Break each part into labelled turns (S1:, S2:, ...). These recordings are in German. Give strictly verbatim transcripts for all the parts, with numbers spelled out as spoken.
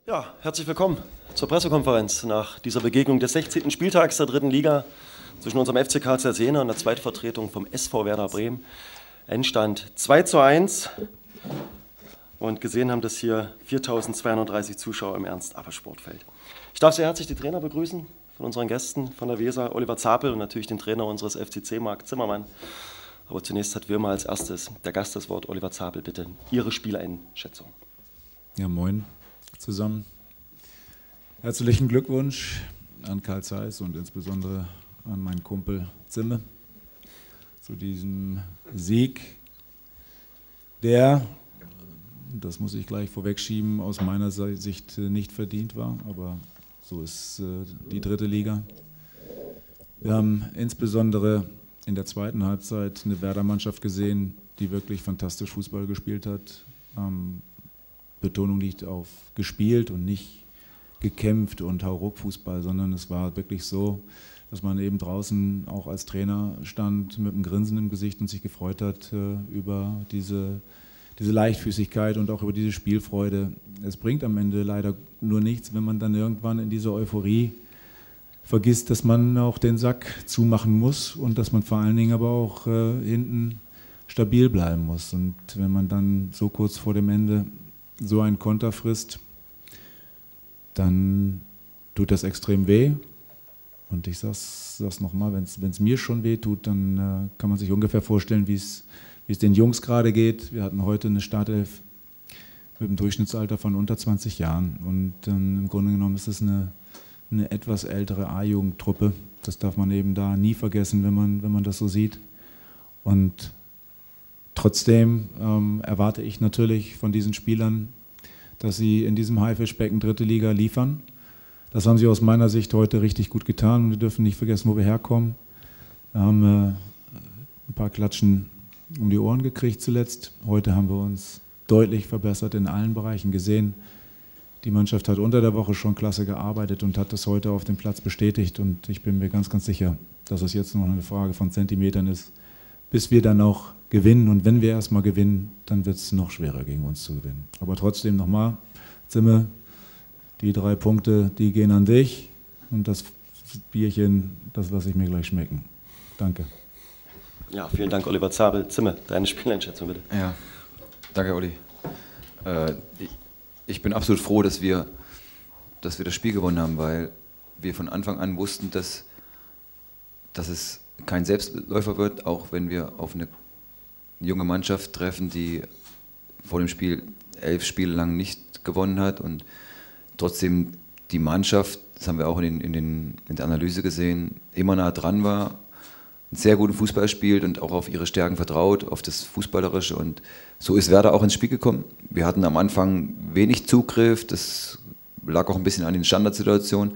S1: Ja, herzlich willkommen zur Pressekonferenz nach dieser Begegnung des sechzehnten Spieltags der dritten Liga zwischen unserem F C K Z Jena und der Zweitvertretung vom S V Werder Bremen. Endstand zwei zu eins und gesehen haben das hier viertausendzweihundertdreißig Zuschauer im Ernst-Abbe-Sportfeld. Ich darf sehr herzlich die Trainer begrüßen von unseren Gästen von der Weser, Oliver Zapel, und natürlich den Trainer unseres F C C, Marc Zimmermann. Aber zunächst hat wie immer als erstes der Gast das Wort. Oliver Zapel, bitte Ihre Spieleinschätzung.
S2: Ja, moin zusammen. Herzlichen Glückwunsch an Karl Zeiss und insbesondere an meinen Kumpel Zimme zu diesem Sieg, der, das muss ich gleich vorwegschieben, aus meiner Sicht nicht verdient war, aber so ist die dritte Liga. Wir haben insbesondere in der zweiten Halbzeit eine Werder-Mannschaft gesehen, die wirklich fantastisch Fußball gespielt hat. Ähm, Betonung liegt auf gespielt und nicht gekämpft und Hauruck-Fußball, sondern es war wirklich so, dass man eben draußen auch als Trainer stand mit einem Grinsen im Gesicht und sich gefreut hat äh, über diese, diese Leichtfüßigkeit und auch über diese Spielfreude. Es bringt am Ende leider nur nichts, wenn man dann irgendwann in dieser Euphorie vergisst, dass man auch den Sack zumachen muss und dass man vor allen Dingen aber auch äh, hinten stabil bleiben muss. Und wenn man dann so kurz vor dem Ende so einen Konter frisst, dann tut das extrem weh. Und ich sage es nochmal, wenn es mir schon weh tut, dann äh, kann man sich ungefähr vorstellen, wie es den Jungs gerade geht. Wir hatten heute eine Startelf mit einem Durchschnittsalter von unter zwanzig Jahren. Und ähm, im Grunde genommen ist es eine, eine etwas ältere A-Jugendtruppe. Das darf man eben da nie vergessen, wenn man, wenn man das so sieht. Und trotzdem ähm, erwarte ich natürlich von diesen Spielern, dass sie in diesem Haifischbecken dritte Liga liefern. Das haben sie aus meiner Sicht heute richtig gut getan und wir dürfen nicht vergessen, wo wir herkommen. Wir haben äh, ein paar Klatschen um die Ohren gekriegt zuletzt. Heute haben wir uns deutlich verbessert in allen Bereichen gesehen. Die Mannschaft hat unter der Woche schon klasse gearbeitet und hat das heute auf dem Platz bestätigt. Und ich bin mir ganz, ganz sicher, dass es jetzt noch eine Frage von Zentimetern ist, bis wir dann auch gewinnen. Und wenn wir erstmal gewinnen, dann wird es noch schwerer gegen uns zu gewinnen. Aber trotzdem nochmal, Zimme, die drei Punkte, die gehen an dich. Und das Bierchen, das lasse ich mir gleich schmecken. Danke.
S1: Ja, vielen Dank, Oliver Zabel. Zimme, deine Spieleinschätzung bitte.
S3: Ja, danke, Olli. Äh, ich, ich bin absolut froh, dass wir, dass wir das Spiel gewonnen haben, weil wir von Anfang an wussten, dass, dass es kein Selbstläufer wird, auch wenn wir auf eine junge Mannschaft treffen, die vor dem Spiel elf Spiele lang nicht gewonnen hat und trotzdem die Mannschaft, das haben wir auch in, den, in, den, in der Analyse gesehen, immer nah dran war, einen sehr guten Fußball spielt und auch auf ihre Stärken vertraut, auf das Fußballerische, und so ist Werder auch ins Spiel gekommen. Wir hatten am Anfang wenig Zugriff, das lag auch ein bisschen an den Standardsituationen,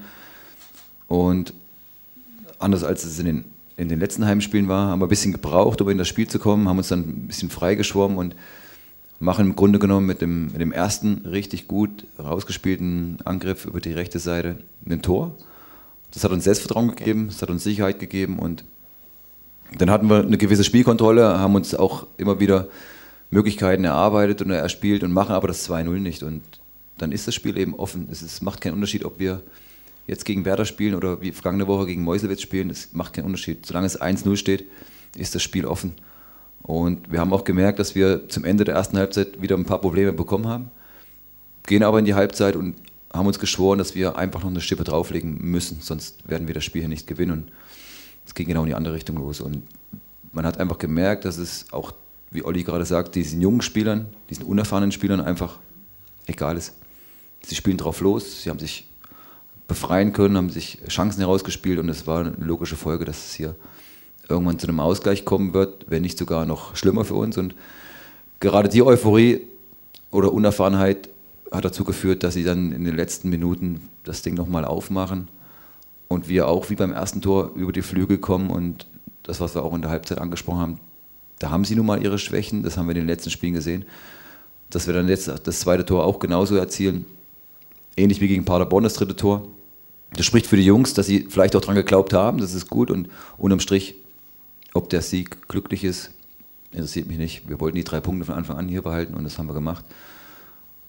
S3: und anders als es in den in den letzten Heimspielen war, haben wir ein bisschen gebraucht, um in das Spiel zu kommen, haben uns dann ein bisschen freigeschwommen und machen im Grunde genommen mit dem, mit dem ersten richtig gut rausgespielten Angriff über die rechte Seite ein Tor. Das hat uns Selbstvertrauen gegeben, das hat uns Sicherheit gegeben, und dann hatten wir eine gewisse Spielkontrolle, haben uns auch immer wieder Möglichkeiten erarbeitet und erspielt und machen aber das zwei null nicht, und dann ist das Spiel eben offen. Es ist, macht keinen Unterschied, ob wir jetzt gegen Werder spielen oder wie vergangene Woche gegen Meuselwitz spielen, das macht keinen Unterschied. Solange es eins null steht, ist das Spiel offen. Und wir haben auch gemerkt, dass wir zum Ende der ersten Halbzeit wieder ein paar Probleme bekommen haben, gehen aber in die Halbzeit und haben uns geschworen, dass wir einfach noch eine Schippe drauflegen müssen, sonst werden wir das Spiel hier nicht gewinnen. Und es ging genau in die andere Richtung los. Und man hat einfach gemerkt, dass es auch, wie Olli gerade sagt, diesen jungen Spielern, diesen unerfahrenen Spielern einfach egal ist. Sie spielen drauf los, sie haben sich befreien können, haben sich Chancen herausgespielt, und es war eine logische Folge, dass es hier irgendwann zu einem Ausgleich kommen wird, wenn nicht sogar noch schlimmer für uns. Und gerade die Euphorie oder Unerfahrenheit hat dazu geführt, dass sie dann in den letzten Minuten das Ding nochmal aufmachen und wir auch wie beim ersten Tor über die Flügel kommen, und das, was wir auch in der Halbzeit angesprochen haben, da haben sie nun mal ihre Schwächen, das haben wir in den letzten Spielen gesehen, dass wir dann jetzt das zweite Tor auch genauso erzielen. Ähnlich wie gegen Paderborn das dritte Tor. Das spricht für die Jungs, dass sie vielleicht auch dran geglaubt haben, das ist gut, und unterm Strich, ob der Sieg glücklich ist, interessiert mich nicht. Wir wollten die drei Punkte von Anfang an hier behalten und das haben wir gemacht.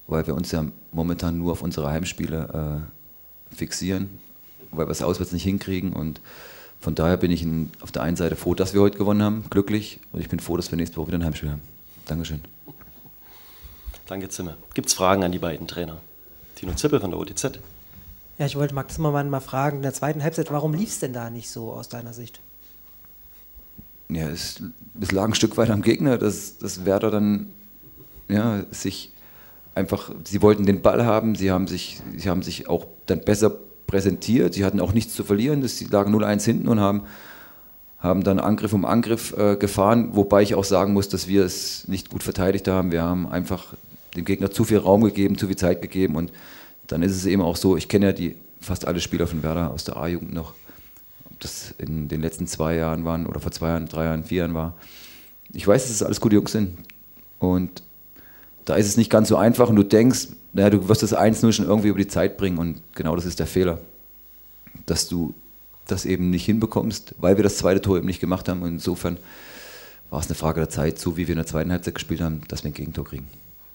S3: weil wir uns ja momentan nur auf unsere Heimspiele äh, fixieren, weil wir es auswärts nicht hinkriegen. Und von daher bin ich in, auf der einen Seite froh, dass wir heute gewonnen haben, glücklich. Und ich bin froh, dass wir nächste Woche wieder ein Heimspiel haben. Dankeschön.
S1: Danke, Zimmer. Gibt es Fragen an die beiden Trainer? Tino Zippel von der O T Z.
S4: Ja, ich wollte Marc Zimmermann mal fragen, in der zweiten Halbzeit, warum lief es denn da nicht so aus deiner Sicht?
S3: Ja, es, es lag ein Stück weit am Gegner, dass, dass Werder dann ja, sich einfach, sie wollten den Ball haben, sie haben, sich, sie haben sich auch dann besser präsentiert, sie hatten auch nichts zu verlieren, das, sie lagen null eins hinten und haben, haben dann Angriff um Angriff äh, gefahren, wobei ich auch sagen muss, dass wir es nicht gut verteidigt haben. Wir haben einfach dem Gegner zu viel Raum gegeben, zu viel Zeit gegeben und dann ist es eben auch so, ich kenne ja die fast alle Spieler von Werder aus der A-Jugend noch, ob das in den letzten zwei Jahren waren oder vor zwei Jahren, drei Jahren, vier Jahren war. Ich weiß, dass es alles gute Jungs sind und da ist es nicht ganz so einfach und du denkst, naja, du wirst das eins null schon irgendwie über die Zeit bringen und genau das ist der Fehler, dass du das eben nicht hinbekommst, weil wir das zweite Tor eben nicht gemacht haben und insofern war es eine Frage der Zeit, so wie wir in der zweiten Halbzeit gespielt haben, dass wir ein Gegentor kriegen.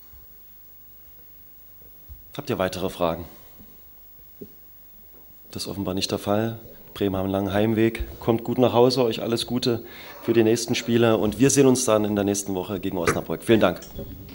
S1: Habt ihr weitere Fragen? Das ist offenbar nicht der Fall. Bremen haben einen langen Heimweg, kommt gut nach Hause, euch alles Gute für die nächsten Spiele und wir sehen uns dann in der nächsten Woche gegen Osnabrück. Vielen Dank.